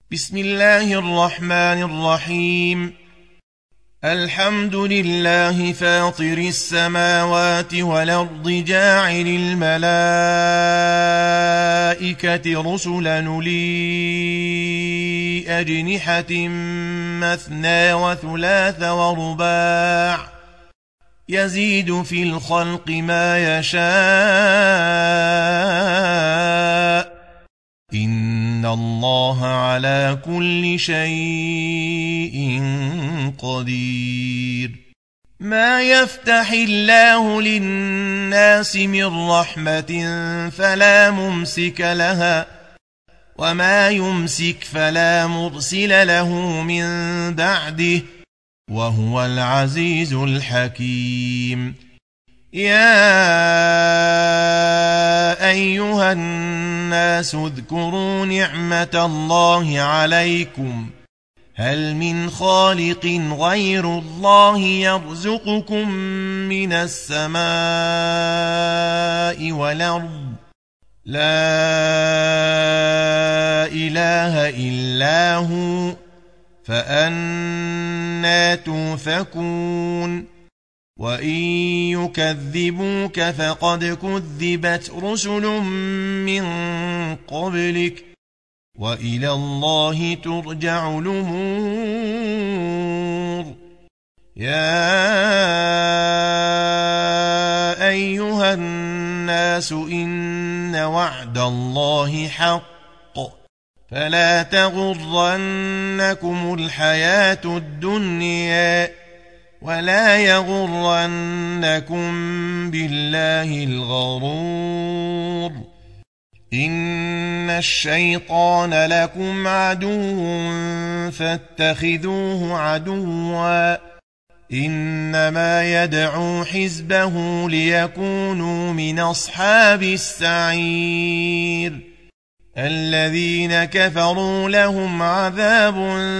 بسم الله الرحمن الرحيم. الحمد لله فاطر السماوات والأرض جاعل الملائكة رسلا أولي أجنحة مثنى وثلاث ورباع يزيد في الخلق ما يشاء إن الله على كل شيء قدير. ما يفتح الله للناس من رحمة فلا ممسك لها وما يمسك فلا مرسل له من بعده وهو العزيز الحكيم. يا أيها الناس اذكروا نعمة الله عليكم هل من خالق غير الله يرزقكم من السماء والأرض لا إله إلا هو فأنى توفكون. وإن يكذبوك فقد كذبت رسل من قبلك وإلى الله ترجع الأمور. يا أيها الناس إن وعد الله حق فلا تغرنكم الحياة الدنيا ولا يغرنكم بالله الغرور. إن الشيطان لكم عدو فاتخذوه عدوا إنما يدعو حزبه ليكونوا من أصحاب السعير. الذين كفروا لهم عذاب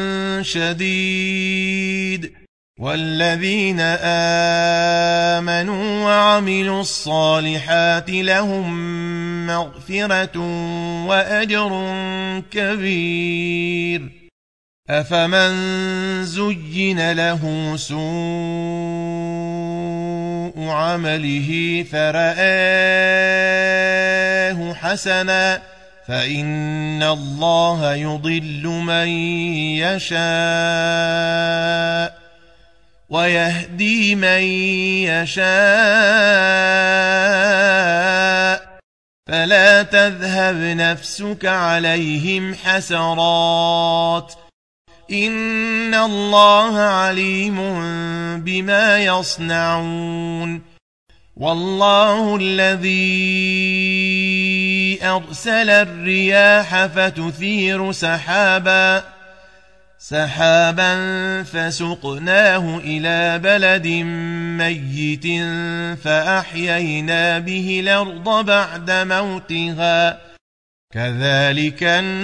شديد والذين آمنوا وعملوا الصالحات لهم مغفرة وأجر كبير. أفمن زين له سوء عمله فرآه حسنا فإن الله يضل من يشاء ويهدي من يشاء فلا تذهب نفسك عليهم حسرات إن الله عليم بما يصنعون. والله الذي أرسل الرياح فتثير سحابا فسقناه إلى بلد ميت فأحيينا به الأرض بعد موتها كذلك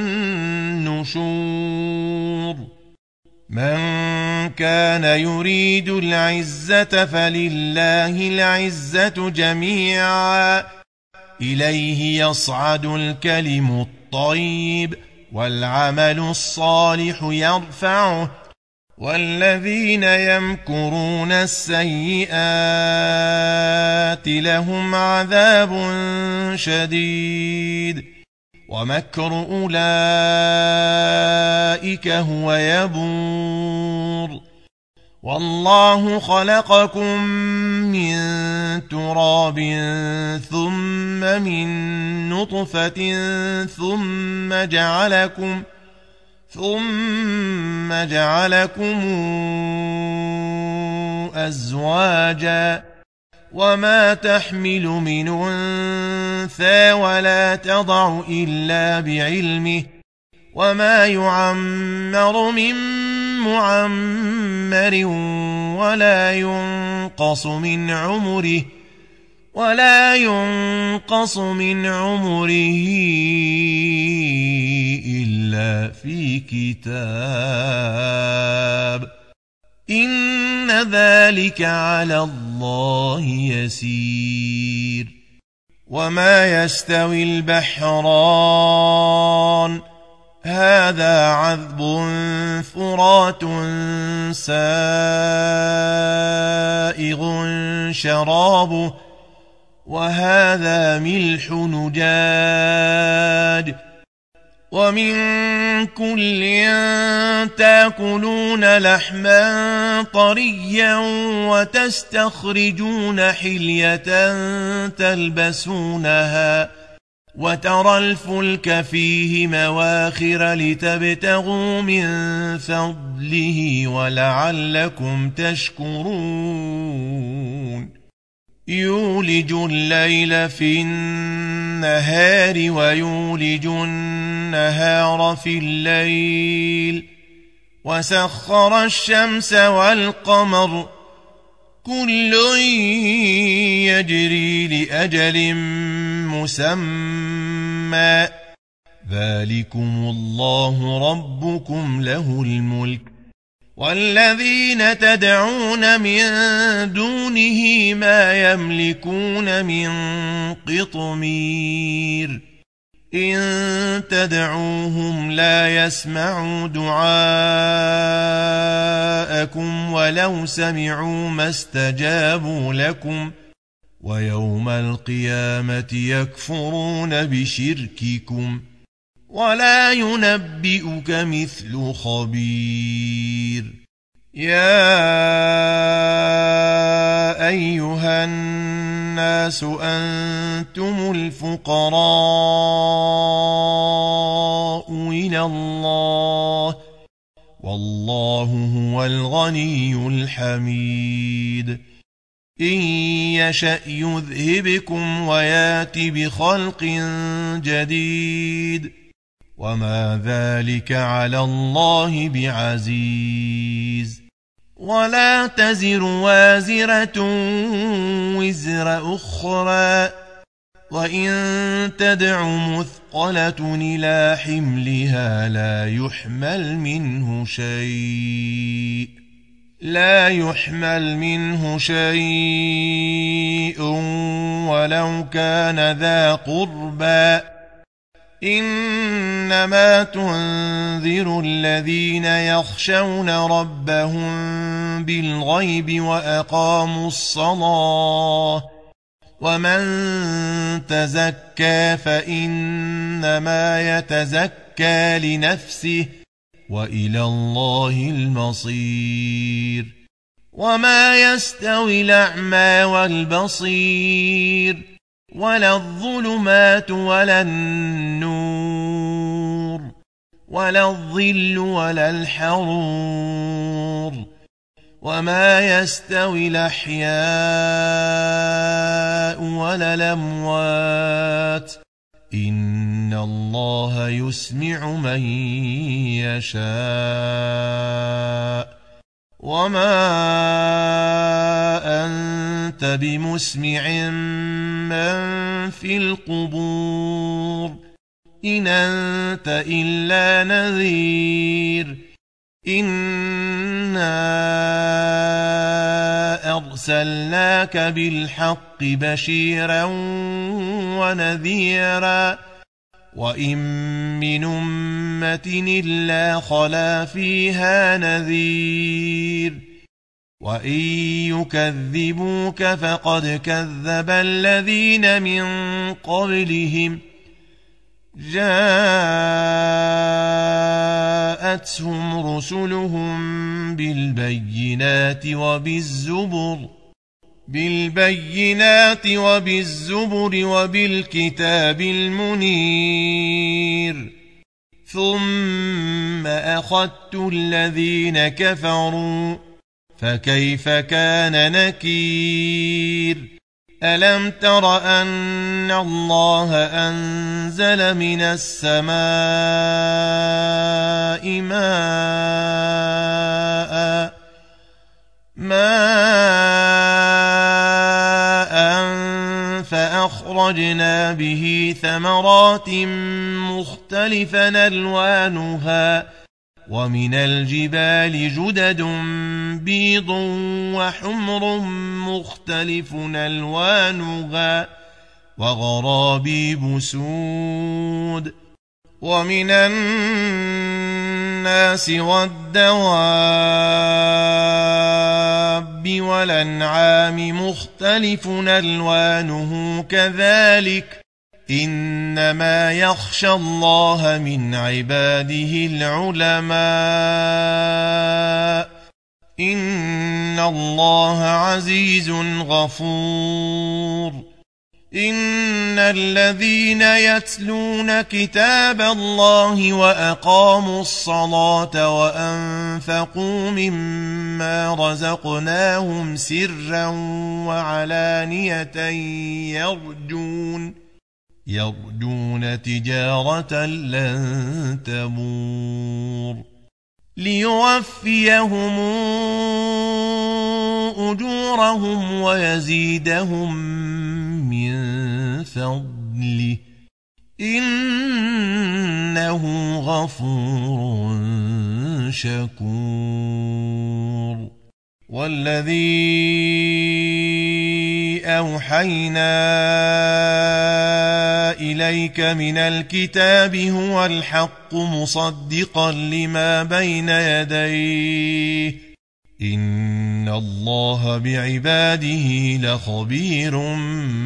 النشور. من كان يريد العزة فلله العزة جميعا إليه يصعد الكلم الطيب والعمل الصالح يرفعه والذين يمكرون السيئات لهم عذاب شديد ومكر أولئك هو يبور. والله خلقكم من تراب ثم من نطفة ثم جعلكم أزواجا وما تحمل من أنثى ولا تضع إلا بعلمه وما يعمر من معمر ولا ينقص من عمره إلا في كتاب إن ذلك على الله يسير. وما يستوي البحران هذا عذب فرات سائغ شرابه وهذا ملح نجاج ومن كل تاكلون لحما طريا وتستخرجون حلية تلبسونها وترى الفلك فيه مواخر لتبتغوا من فضله ولعلكم تشكرون يولج الليل في النهار ويولج النهار في الليل وسخر الشمس والقمر كل يجري لأجل مسمى ذلكم الله ربكم له الملك والذين تدعون من دونه ما يملكون من قطمير إن تدعوهم لا يسمعوا دعاءكم ولو سمعوا ما استجابوا لكم ويوم القيامة يكفرون بشرككم ولا ينبئك مثل خبير يا أيها الناس أنتم الفقراء إلى الله والله هو الغني الحميد إن يشأ يذهبكم ويات بخلق جديد وما ذلك على الله بعزيز ولا تزر وازرة وزر أخرى وإن تدع مثقلة إلى حملها لا يحمل منه شيء ولو كان ذا قربى إنما تنذر الذين يخشون ربهم بالغيب وأقاموا الصلاة ومن تزكى فإنما يتزكى لنفسه وإلى الله المصير وما يستوي الأعمى والبصير ولا الظلمات ولا النور ولا الظل ولا الحرور وما يستوي الأحياء ولا الأموات إن الله يسمع من يشاء وما أنت بمسمع من في القبور إن أنت إلا نذير إنا أرسلناك بالحق بشيرا ونذيرا وإن من أمة إلا خلا فيها نذير وإن يكذبوك فقد كذب الذين من قبلهم جاءتهم رسلهم بالبينات وبالزبر وبالكتاب المنير ثم أخذت الذين كفروا فكيف كان نكير ألم تر أن الله أنزل من السماء ماء فأخرجنا به ثمرات مختلفا ألوانها ومن الجبال جدد بيض وحمر مختلف ألوانها وغرابيب سود ومن الناس والدواب والأنعام مختلف ألوانه كذلك إنما يخشى الله من عباده العلماء إن الله عزيز غفور إن الذين يتلون كتاب الله وأقاموا الصلاة وأنفقوا مما رزقناهم سرا وعلانية يرجون تجارة لن تبور ليوفيهم أجورهم ويزيدهم من فضله إنه غفور شكور والذي أوحينا إليك من الكتاب هو الحق مصدقا لما بين يديه إن الله بعباده لخبير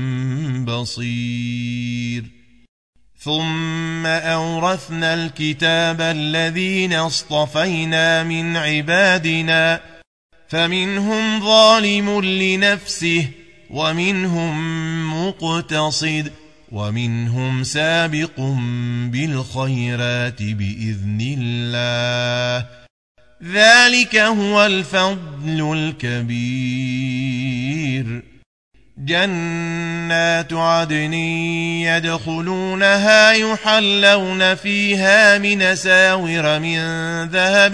بصير ثم أورثنا الكتاب الذين اصطفينا من عبادنا فمنهم ظالم لنفسه ومنهم مقتصد ومنهم سابق بالخيرات بإذن الله ذلك هو الفضل الكبير جنات عدن يدخلونها يحلون فيها من أساور من ذهب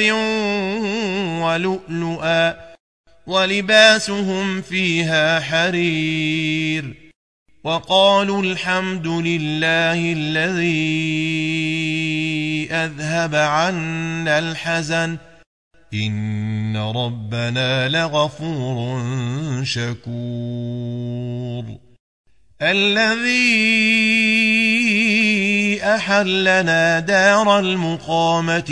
ولؤلؤا ولباسهم فيها حرير وقالوا الحمد لله الذي أذهب عنا الحزن إن ربنا لغفور شكور الذي أحلنا دار المقامة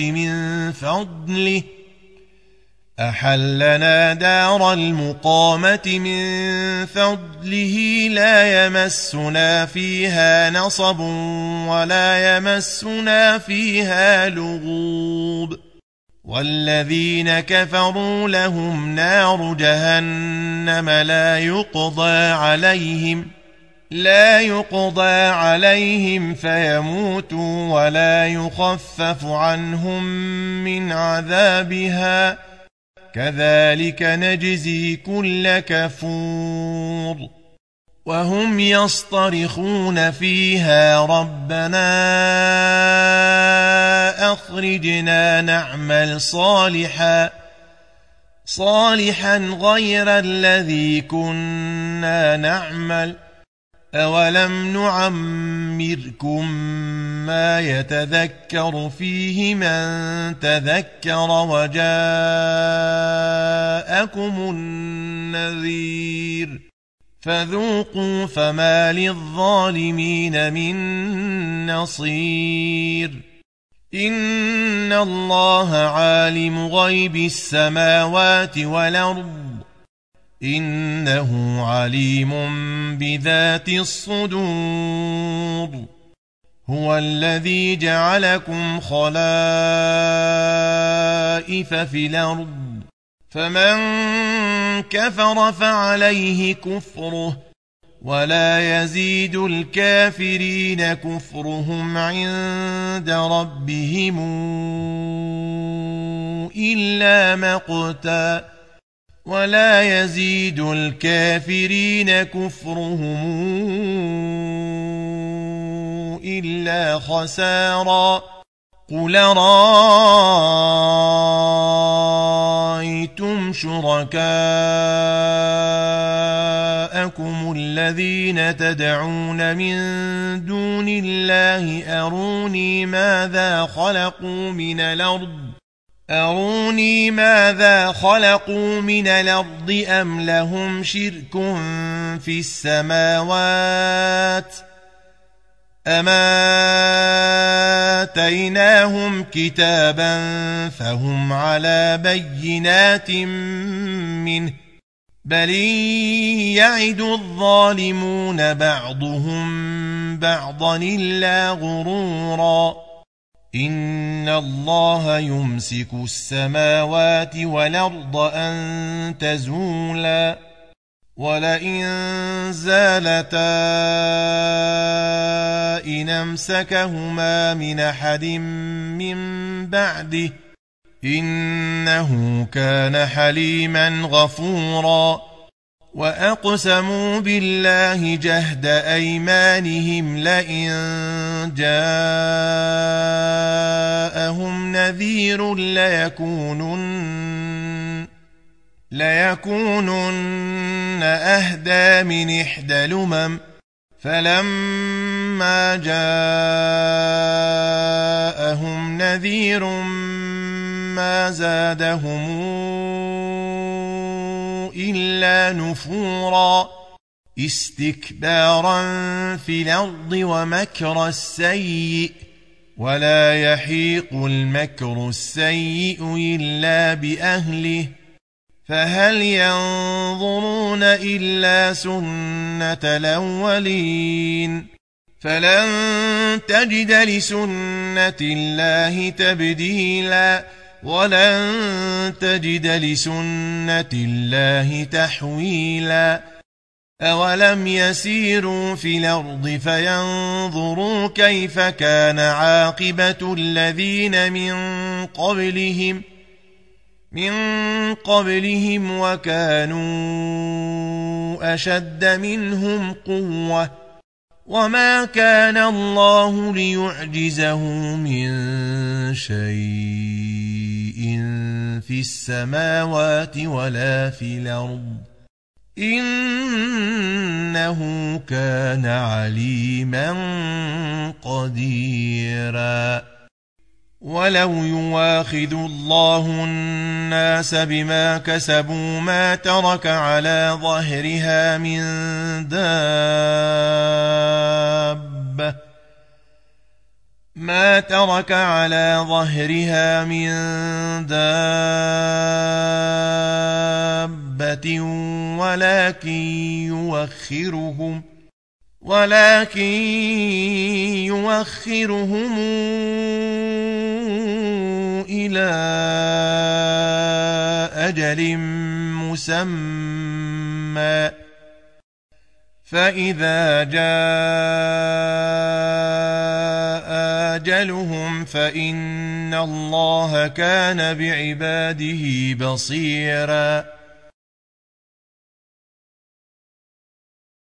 من فضله لا يمسنا فيها نصب ولا يمسنا فيها لغوب والذين كفروا لهم نار جهنم لا يقضى عليهم فيموتوا ولا يخفف عنهم من عذابها كذلك نجزي كل كفور وهم يصطرخون فيها ربنا أخرجنا نعمل صالحا غير الذي كنا نعمل أولم نعمركم ما يتذكر فيه من تذكر وجاءكم النذير فذوقوا فما للظالمين من نصير إن الله عالم غيب السماوات والأرض إنه عليم بذات الصدور هو الذي جعلكم خلائف في الأرض فمن كفر فعليه كفره ولا يزيد الكافرين كفرهم عند ربهم إلا مقتا ولا يزيد الكافرين كفرهم إلا خسارا قل رأيتم شركاءكم الذين تدعون من دون الله أروني ماذا خلقوا من الأرض أم لهم شرك في السماوات أما آتيناهم كتابا فهم على بينات منه بل يعد الظالمون بعضهم بعضا إلا غرورا إن الله يمسك السماوات والأرض أن تزولا ولئن زالتا إن أمسكهما من أحد من بعده إنه كان حليما غفورا وأقسموا بالله جهد أيمانهم لئن جاءهم نذير ليكونن أهدى من إحدى الأمم فلما جاءهم نذير ما زادهم إلا نفورا استكبارا في الأرض ومكر السيء ولا يحيق المكر السيء إلا بأهله فهل ينظرون إلا سنة الأولين فلن تجد لسنة الله تبديلا ولن تجد لسنة الله تحويلا أولم يسيروا في الأرض فينظروا كيف كان عاقبة الذين من قبلهم وكانوا أشد منهم قوة وما كان الله ليعجزه من شيء في السماوات ولا في الأرض إنه كان عليما قديرا ولو يواخذ الله الناس بما كسبوا ما ترك على ظهرها من دابة ولكن يوخرهم إلى أجل مسمى فإذا جاء أجلهم فإن الله كان بعباده بصيرا